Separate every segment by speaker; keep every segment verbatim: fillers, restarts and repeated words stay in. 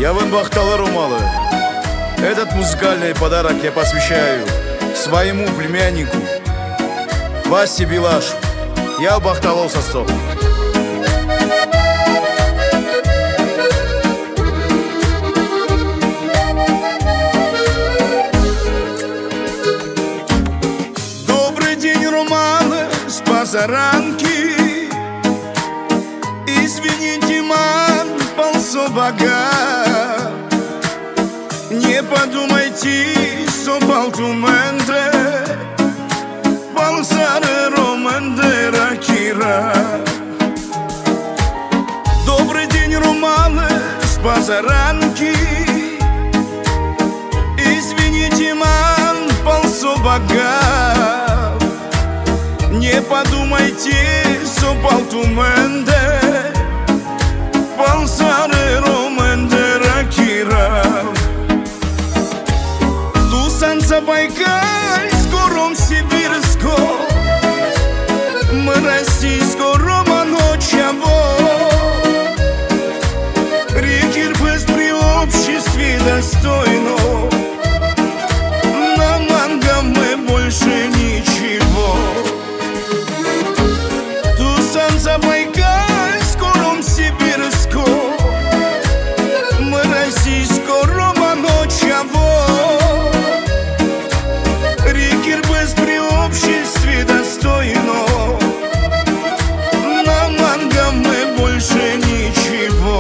Speaker 1: Я Ван Бахталар Умалы. Этот музыкальный подарок я посвящаю своему племяннику Васе Билашу. Я Бахталов Состов.
Speaker 2: Добрый день, Романы, с позаранки. Извините, ман, полсобага. Не подумайте, что полтументе, полсары роменде ракира. Добрый день, Романы, с позаранки. Извините, ман, полсобага. Не подумайте, что полтументе, полсары роменде ракира. Тусан Забайкальском, Сибирском, мы российском романочаво. Рекир без при обществе достойно. На манго мы больше ничего. Тусан Забайкальском, Сибирском, мы российском романочаво. Рекир без при обществе достойно. На манго мы больше ничего.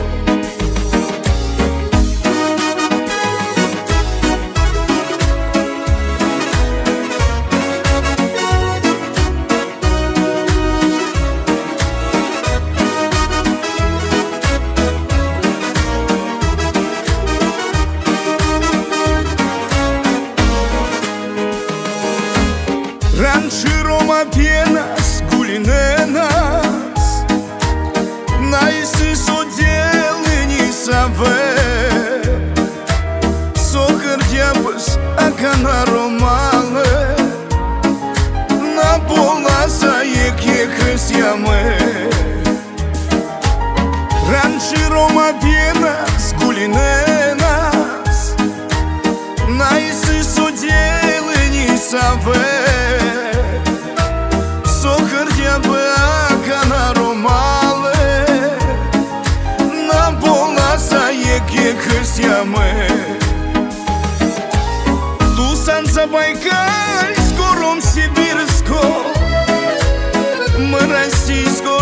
Speaker 2: Раньше Рома пенас, гулиненас, на Иисусу делы не саве. Сохар дьявос, акана романы, на пола заеке хрестьямы. Раньше Рома пенас, гулиненас, на Иисусу делы не саве. Тусан Забайкальском, Сибирском, мы российском